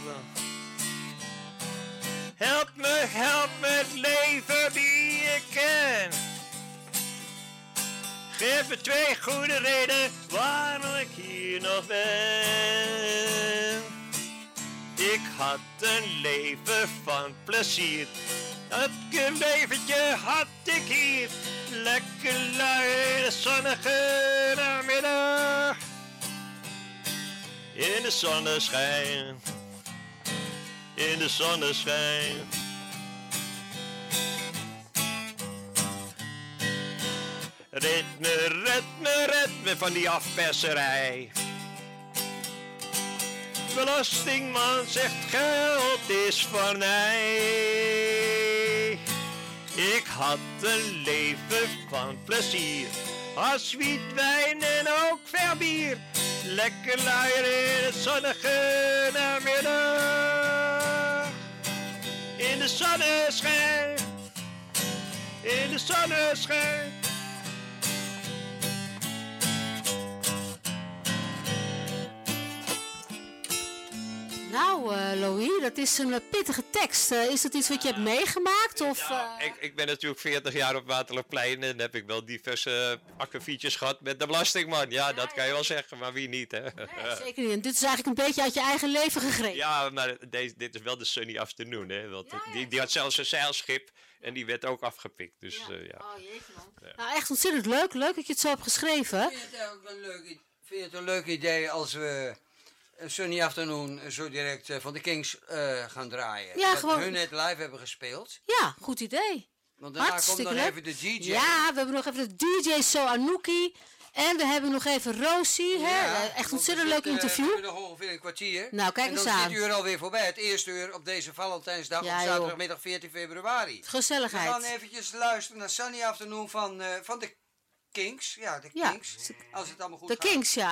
Help me, help me het leven die ik ken. Geef me twee goede redenen waarom ik hier nog ben. Ik had een leven van plezier. Dat leventje had ik hier. Lekker lui in de zonnige namiddag. In de zonneschijn. In de zonneschijn. Red me, red me, red me van die afperserij. Belastingman zegt geld is voor mij. Ik had een leven van plezier. Als wiet, wijn en ook veel bier. Lekker luier in het zonnige namiddag. In de zonneschijn. In de zonneschijn. Nou, uh, Louis, dat is een uh, pittige tekst. Uh, is dat iets wat je hebt meegemaakt? Of, uh... ja, ik, ik ben natuurlijk veertig jaar op Waterloopplein en heb ik wel diverse uh, akkefietjes gehad met de belastingman. Ja, ja dat kan je wel zeggen, maar wie niet, hè? Nee, zeker niet. En dit is eigenlijk een beetje uit je eigen leven gegrepen. Ja, maar deze, dit is wel de Sunny Afternoon, hè? Want ja, ja, die, die had zelfs een zeilschip en die werd ook afgepikt. Dus, ja. Uh, ja. Oh, jeetje man. Ja. Nou, echt ontzettend leuk. Leuk dat je het zo hebt geschreven. Ik vind het ook een leuk, vind het een leuk idee als we Sunny Afternoon zo direct van de Kings uh, gaan draaien. Ja, dat gewoon. hun net live hebben gespeeld. Ja, goed idee. Want daarna Hartstikke komt nog leuk. even de D J. Ja, we hebben nog even de D J So Anouki. En we hebben nog even Rosie. Ja, hè? Echt ontzettend leuk zitten, interview. We hebben nog ongeveer een kwartier. Nou, kijk en eens dan aan. zit u er alweer voorbij. Het eerste uur op deze Valentijnsdag Ja, op joh. zaterdagmiddag veertien februari. Gezelligheid. We gaan eventjes luisteren naar Sunny Afternoon van, uh, van de Kings. Ja, de Ja. Kings. Als het allemaal goed De gaat. Kings, ja.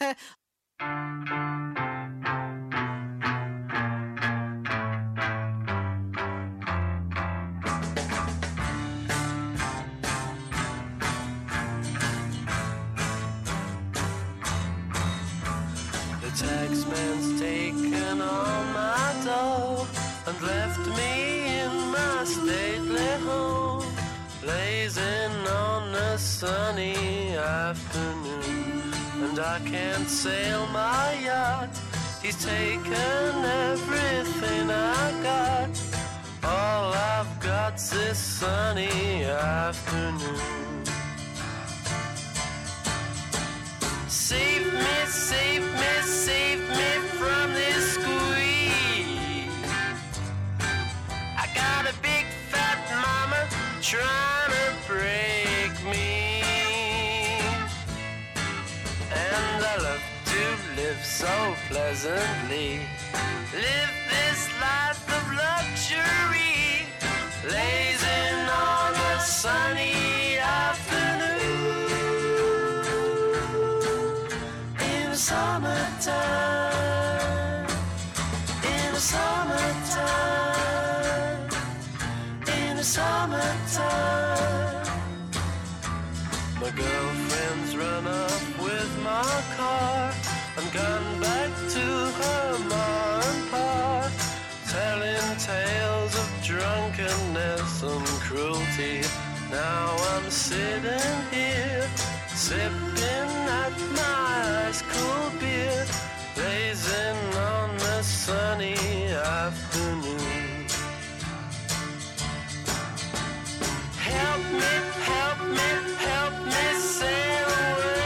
The taxman's taken all my dough and left me in my stately home, blazing on a sunny afternoon. And I can't sail my yacht, he's taken everything I got. All I've got's this sunny afternoon. Save me, save me, save me from this squeeze. I got a big fat mama trying to break me. And I love to live so pleasantly. Live this life of luxury, blazing on a sunny afternoon. In the summertime, in the summertime, in the summertime. My girlfriend's run off with my car and gone back to her ma and pa, telling tales of drunkenness and cruelty. Now I'm sitting here, sipping at my ice cold beer, blazing on the sunny afternoon. Help me, help me, help me sail away.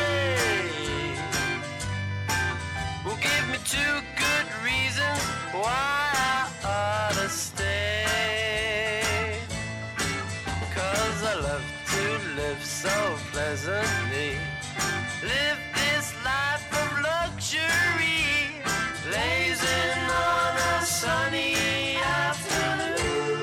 pleasantly. Live this life of luxury, blazing on a sunny afternoon.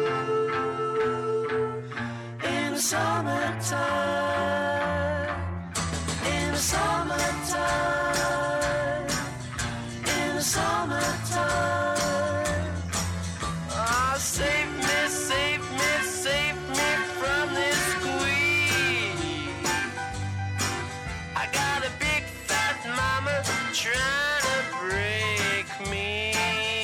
In the summertime, in the summertime, in the summertime. Ah, save me, save me, save me from this squeeze. I got a big fat mama trying to break me,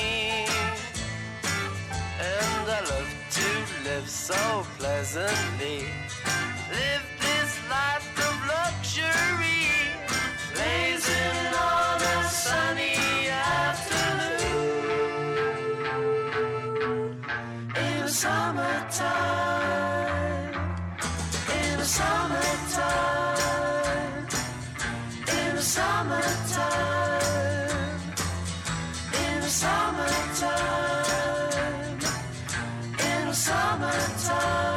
and I love to live so pleasantly. Live this life of luxury, blazing on a sunny afternoon. In the summertime, in the summertime, in the summertime, in the summertime, in the summertime.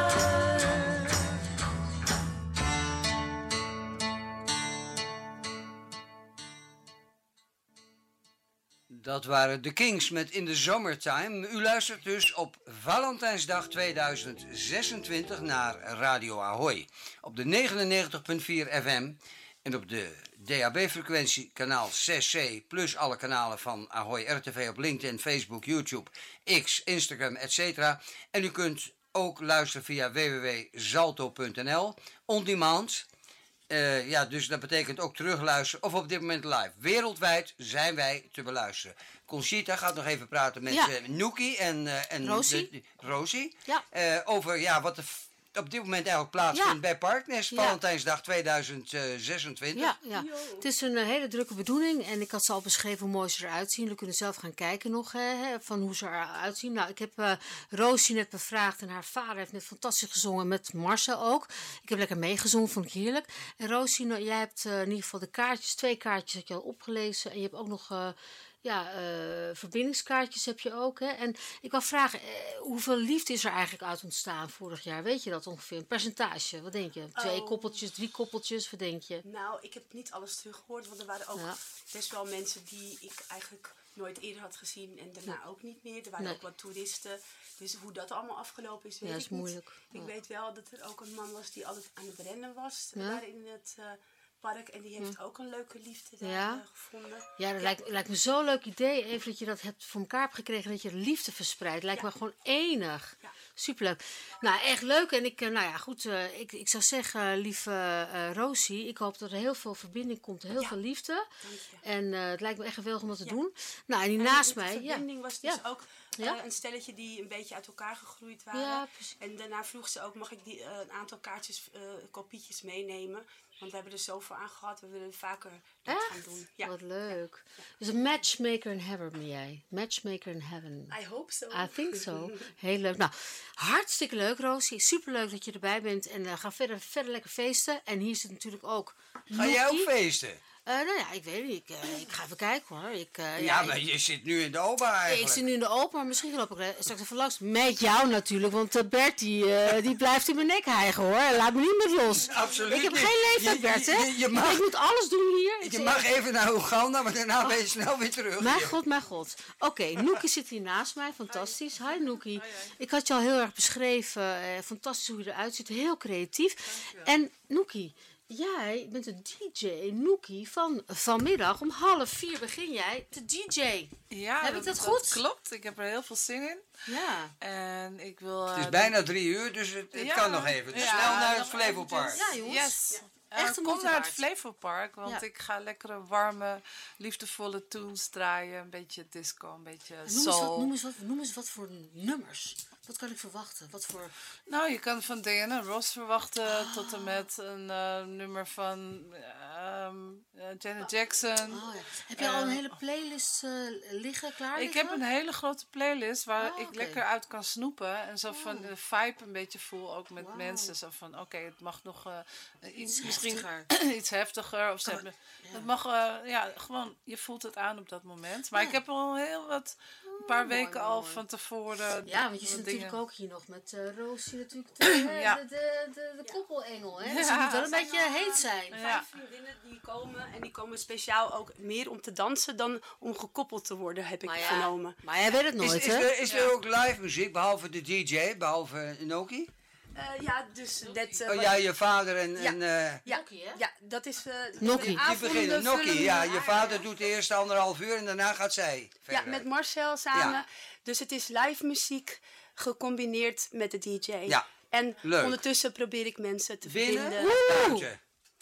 Dat waren de Kings met In the Summertime. U luistert dus op Valentijnsdag tweeduizend zesentwintig naar Radio Ahoy. Op de negenennegentig komma vier F M en op de D A B-frequentie kanaal zes C... plus alle kanalen van Ahoy R T V op LinkedIn, Facebook, YouTube, X, Instagram, et cetera. En u kunt ook luisteren via w w w punt zalto punt n l. On demand. Uh, ja, dus dat betekent ook terugluisteren of op dit moment live. Wereldwijd zijn wij te beluisteren. Conchita gaat nog even praten met Ja. uh, Nookie en, uh, en Rosie. de- de- Rosie. Ja. Uh, over ja, wat er f- op dit moment eigenlijk plaatsvindt Ja. bij Parknest. Ja. Valentijnsdag tweeduizend zesentwintig. Ja, ja. Het is een eh, hele drukke bedoeling en ik had ze al beschreven hoe mooi ze eruit zien. Jullie kunnen zelf gaan kijken nog hè, hè, van hoe ze eruit zien. Nou, ik heb eh Rosie net bevraagd en haar vader heeft net fantastisch gezongen met Marcel ook. Ik heb lekker meegezongen, vond ik heerlijk. En Rosie, nou, jij hebt eh, in ieder geval de kaartjes, twee kaartjes heb je al opgelezen en je hebt ook nog... eh, ja, eh, verbindingskaartjes heb je ook. Hè? En ik wil vragen, eh, hoeveel liefde is er eigenlijk uit ontstaan vorig jaar? Weet je dat ongeveer? Een percentage, wat denk je? Twee Oh. koppeltjes, drie koppeltjes, wat denk je? Nou, ik heb niet alles teruggehoord, want er waren ook Ja. best wel mensen die ik eigenlijk nooit eerder had gezien en daarna ook niet meer. Er waren Nee. ook wat toeristen. Dus hoe dat allemaal afgelopen is, weet Ja, ik is niet. moeilijk. Ik Ja. weet wel dat er ook een man was die altijd aan het rennen was. Ja. Daar in het eh, park. En die heeft ook een leuke liefde daar Ja. eh, gevonden. Ja, dat lijkt, lijkt me zo'n leuk idee. Even dat je dat hebt voor elkaar hebt gekregen. Dat je liefde verspreidt. Lijkt Ja. me gewoon enig. Ja. Superleuk. Nou, echt leuk. En ik, eh, nou ja, goed. eh, ik, ik zou zeggen, lieve eh Rosie. Ik hoop dat er heel veel verbinding komt. Heel Ja. veel liefde. Dank je. En eh, het lijkt me echt geweldig om dat te Ja. doen. Nou, en die En naast de mij. Ja. verbinding was dus Ja. ook eh, Ja. een stelletje die een beetje uit elkaar gegroeid waren. Ja, precies. En daarna vroeg ze ook, mag ik die, eh, een aantal kaartjes, eh kopietjes meenemen? Want we hebben er zoveel aan gehad, we willen vaker dat gaan Echt? doen. Ja. Wat leuk. Dus een matchmaker in heaven ben jij. Matchmaker in heaven. I hope so. I think so. Heel leuk. Nou, hartstikke leuk, Rosie. Superleuk dat je erbij bent. En uh, ga verder, verder lekker feesten. En hier zit natuurlijk ook Ga jij ook Nookie. feesten? Eh, nou ja, ik weet niet. Ik, eh, ik ga even kijken hoor. Ik, eh, Ja, ik- maar je zit nu in de oba ik eigenlijk. zit nu in de open, maar misschien loop ik eh, straks even langs. Met jou natuurlijk, want uh, Bert die, eh, die blijft in mijn nek hijgen hoor. Laat me niet meer los. Absoluut Ik heb niet. geen leeftijd, Je- Bert, je- hè? je- je mag- Ik moet alles doen hier. Ik Je zeg- mag even naar Oeganda, maar daarna ben je snel weer terug. Mijn hier. god, mijn god. Oké, Nookie zit hier naast mij. Fantastisch. Hi Nookie. Ik had je al heel erg beschreven. eh, fantastisch hoe je eruit ziet. Heel creatief. En Nookie, jij bent de D J Nookie van vanmiddag. Om half vier begin jij te D J. Ja, Heb ik dat goed? klopt. Ik heb er heel veel zin in. Ja. En ik wil... Het eh, is bijna drie uur, dus het, het Ja. kan nog even. Dus Ja, snel naar het nog Flevopark. Ja, jongens. Yes. Echt Eh, een kom moeite naar het waard. Flevopark, want Ja. ik ga lekkere, warme, liefdevolle tunes draaien. Een beetje disco, een beetje Noem eens, soul. wat, noem, eens wat, noem eens wat voor nummers. Wat kan ik verwachten? Wat voor... Nou, je kan van Diana Ross verwachten tot en met een eh, nummer van ehm, eh, Janet Jackson. Oh, ja. Heb je al een hele playlist uh, liggen, klaar Ik liggen? heb een hele grote playlist waar oh, ik okay. lekker uit kan snoepen. En zo oh. van de vibe een beetje voel, ook met wow. mensen. Zo van, oké, okay, het mag nog uh, iets, iets misschien heftiger. iets heftiger. Of ze oh, hebben, ja. Het mag, uh, ja, gewoon, je voelt het aan op dat moment. Maar ja. ik heb al heel wat, een paar oh, weken mooi, al mooi. van tevoren. Ja, want je zit dingen. natuurlijk ook hier nog met uh, Roosje natuurlijk, de, ja. de, de, de, de koppelengel. Hè? Ja. Dus het moet wel een beetje al, heet zijn. Vijf ja. vriendinnen die komen en die komen speciaal ook meer om te dansen dan om gekoppeld te worden, heb ik maar ja, vernomen. Maar jij weet het nooit, is, is, hè? er, is er ja. ook live muziek, behalve de D J, behalve Noki? Uh, ja, dus dat... Uh, oh ja, je vader en... Ja, en, uh, ja, Noki, hè? Ja, dat is... Uh, Noki. Die beginnen. Noki, ja. Je vader ja. doet de eerste anderhalf uur en daarna gaat zij verder. Ja, met Marcel samen. Ja. Dus het is live muziek gecombineerd met de D J. Ja, En leuk. ondertussen probeer ik mensen te Binnen? verbinden.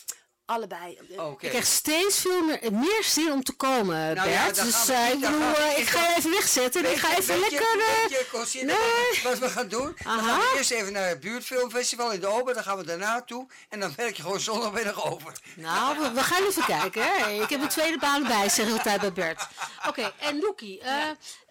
Allebei. Okay. Ik krijg steeds veel meer, meer zin om te komen, nou Bert. Ja, dus we, uh, ik bedoel, uh, ik ga je even wegzetten en ik ga even weet lekker... Je, uh, weet je, Conchita, nee. Wat we gaan doen? Aha. Dan gaan we eerst even naar het buurtfilmfestival in de Ober. Dan gaan we daarna toe. En dan werk je gewoon zondagmiddag over. Nou, we, we gaan even kijken. Hè. Ik heb een tweede baan erbij, zeg ik altijd bij Bert. Oké, okay, en Loekie, uh, ja. uh,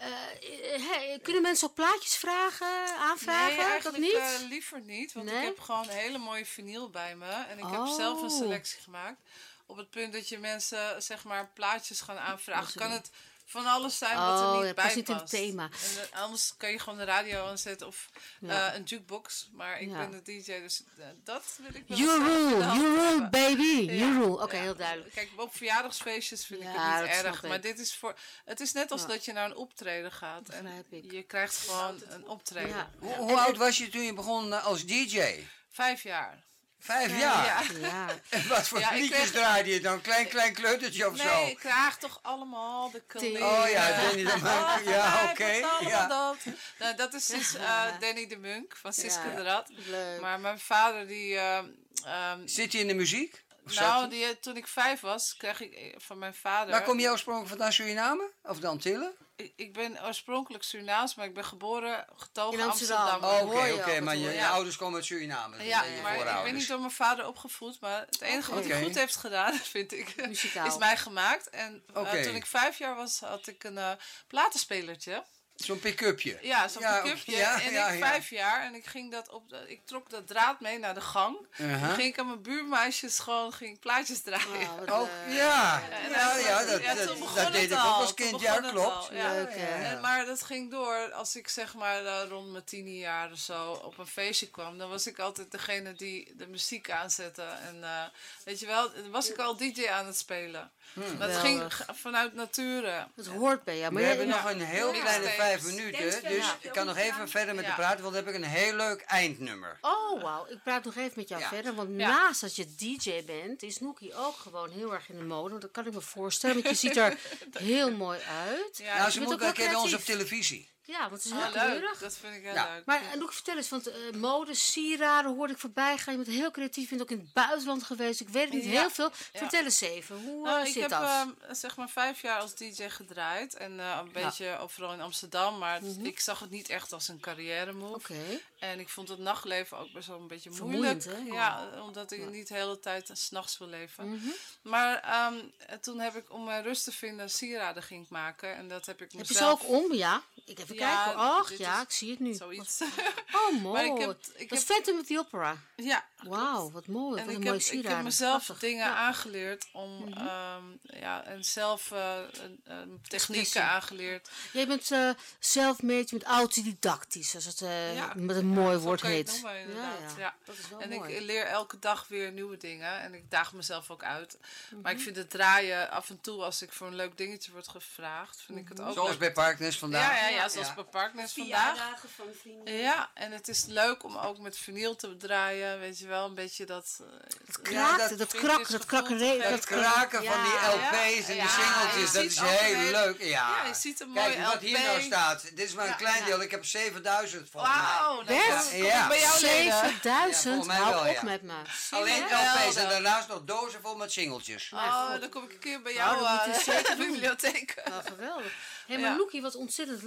hey, kunnen mensen ook plaatjes vragen, aanvragen? Nee, eigenlijk dat niet? Uh, liever niet. Want nee? ik heb gewoon een hele mooie vinyl bij me. En ik oh. heb zelf een selectie gemaakt. Op het punt dat je mensen, zeg maar, plaatjes gaan aanvragen. Kan het van alles zijn wat oh, er niet ja, bij past. niet in past. het thema. En, anders kan je gewoon de radio aanzetten of ja. uh, een jukebox. Maar ik ja. ben de D J, dus uh, dat wil ik wel. You rule, you rule, baby. Ja. You rule. Oké, okay, ja. heel duidelijk. Kijk, op verjaardagsfeestjes vind ja, ik het niet erg. Ik. Maar dit is voor. Het is net als ja. dat je naar een optreden gaat. En je krijgt gewoon een optreden. Ja. Hoe, hoe oud was je toen je begon als D J? Vijf jaar. Vijf jaar? Ja. ja. En wat voor ja, liedjes kreeg... draaide je dan? Klein, klein kleutertje of nee, zo? Nee, ik krijg toch allemaal de kleren. Oh ja, Danny de Munk. Ja, oké. Okay. Ja. Dat. Nou, dat is dus uh, Danny de Munk van Siske ja. de Rad. Leuk. Maar mijn vader die... Uh, um, Zit hij in de muziek? Nou, die, toen ik vijf was, kreeg ik van mijn vader... Waar kom je oorspronkelijk vandaan? Suriname? Of de Antillen? Ik, ik ben oorspronkelijk Surinaams, maar ik ben geboren, getogen in Amsterdam. Amsterdam. Oké, okay, oké, okay, maar je, je ouders komen uit Suriname. Ja, je maar ik ben niet door mijn vader opgevoed, maar het enige okay. wat hij goed heeft gedaan, vind ik, Muzikaal. is mij gemaakt. En uh, okay. toen ik vijf jaar was, had ik een uh, platenspelertje. Zo'n pick-upje? Ja, zo'n ja, pick-upje. Ja, en ja, ik ja. vijf jaar en ik ging dat op de, ik trok dat draad mee naar de gang. Uh-huh. Dan ging ik aan mijn buurmeisjes gewoon ging plaatjes draaien. Oh, oh ja. En ja, ja, ja, dat, ja, dat, dat, dat deed ik ook als kind. Ja, klopt. Ja. Leuk, ja. En, maar dat ging door. Als ik zeg maar uh, rond mijn tiende jaar of zo op een feestje kwam, dan was ik altijd degene die de muziek aanzette. En uh, weet je wel, dan was ik al D J aan het spelen. Hmm. Maar het ging vanuit nature. Het hoort bij jou. Maar we hebben ja. nog een heel ja. kleine vijf minuten. Dus ja. ik kan nog even verder met ja. je praten, want dan heb ik een heel leuk eindnummer. Oh, wauw. Ik praat nog even met jou ja. verder. Want ja. naast dat je D J bent, is Noekie ook gewoon heel erg in de mode. Dat kan ik me voorstellen, want je ziet er heel mooi uit. Ja, nou, ze moet wel kennen ons op televisie. Ja, want het is heel oh, kleurig. Dat vind ik heel ja. leuk. Maar ja. Noek, vertel eens, want uh, mode, sieraden hoorde ik voorbij gaan. Je bent heel creatief, je bent ook in het buitenland geweest. Ik weet het niet ja. heel veel. Ja. Vertel eens even, hoe nou, uh, zit ik heb, dat? Uh, zeg maar vijf jaar als D J gedraaid. En uh, een beetje ja. overal in Amsterdam. Maar mm-hmm. ik zag het niet echt als een carrière move. Okay. En ik vond het nachtleven ook best wel een beetje moeilijk. Hè? Ja, omdat ik ja. niet de hele tijd 's nachts wil leven. Mm-hmm. Maar um, toen heb ik, om mijn rust te vinden, sieraden ging ik maken. En dat heb ik heb mezelf... Heb je ze ook om? Ja. Ik even ja, kijken. Ach, ja, ik zie het nu. Zoiets. Oh, mooi. Maar ik heb, ik dat is heb... Phantom of the Opera. Ja. Wauw, wat mooi. En wat een ik, mooie heb, sieraden. ik heb mezelf Prachtig. dingen ja. aangeleerd om mm-hmm. um, ja, en zelf uh, uh, technieken aangeleerd. Jij bent uh, self-made, je bent autodidactisch, als het uh, ja. met een mooi ja, woord kan heet. Noemen, inderdaad. Ja, ja. ja. Dat is wel en mooi. ik leer elke dag weer nieuwe dingen en ik daag mezelf ook uit. Mm-hmm. Maar ik vind het draaien af en toe, als ik voor een leuk dingetje word gevraagd, vind ik het ook Zoals leuk. bij Parkness vandaag. Ja, ja, ja zoals ja. bij Parkness vandaag. Van vrienden. Ja, en het is leuk om ook met vinyl te draaien, weet je wel, een beetje dat... Uh, het kraakt, ja, dat, dat krak, dat krakken, dat kraken ja. van die L P's ja. en ja. die singeltjes, ja, dat is heel heel leuk. Ja. ja, je ziet een mooie Kijk, wat hier nou staat, dit is maar een ja, klein deel, ik heb zevenduizend volgens mij. Wauw, dat ja. ja. bij jou zevenduizend? Ja, hou wel, op ja. met me. Alleen L P's en daarnaast nog dozen vol met singeltjes. Oh, dan kom ik een keer bij jou nou, uh, zeker de bibliotheek. Nou, geweldig. Hé, hey, maar ja. Loekie, wat ontzettend leuk. En dat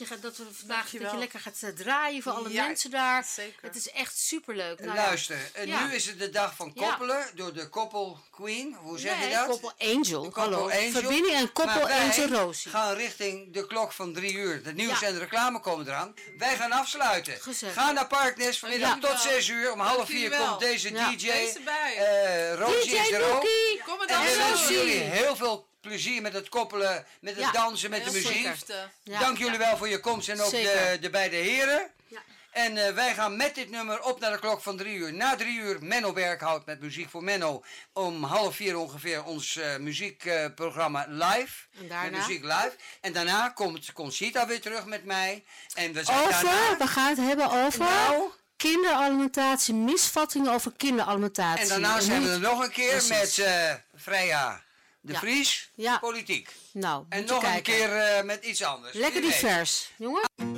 je, gaat, dat we vandaag dat Dankjewel. je lekker gaat eh, draaien voor alle Ja, mensen daar. zeker. Het is echt superleuk. Nou, ja. Luister, en Ja. nu is het de dag van Ja. koppelen door de koppel Queen. Hoe zeg Nee, je dat? koppel Angel. De koppel Hallo. Angel. Verbinding en koppel Maar wij Angel Rosie. gaan richting de klok van drie uur. Het nieuws Ja. en de reclame komen eraan. Wij gaan afsluiten. Gezellig. Ga naar Parknest vanmiddag Ja. tot zes uur. Om half Dank vier jullie wel. komt deze Ja. D J. Wees erbij. eh Rosie D J is er ook. Loekie. Kom het En dan we En wensen Rosie. jullie heel veel plezier met het koppelen, met het Ja. dansen, met Heel de veel muziek. liefde. Ja. Dank jullie wel voor je komst en ook de, Zeker. de beide heren. Ja. En eh, wij gaan met dit nummer op naar de klok van drie uur. Na drie uur Menno Berghout met muziek voor Menno. Om half vier ongeveer ons eh, muziekprogramma live. En daarna? Met muziek live. En daarna komt Conchita weer terug met mij. En we zijn Over, daarna... we gaan het hebben over Nou? kinderalimentatie, misvattingen over kinderalimentatie. En daarna En zijn we hoe- er nog een keer Precies. met eh Freya de Ja. Vries, Ja. politiek. Nou, En moet je nog een kijken. keer eh, met iets anders. Lekker Wie weet. divers, jongen.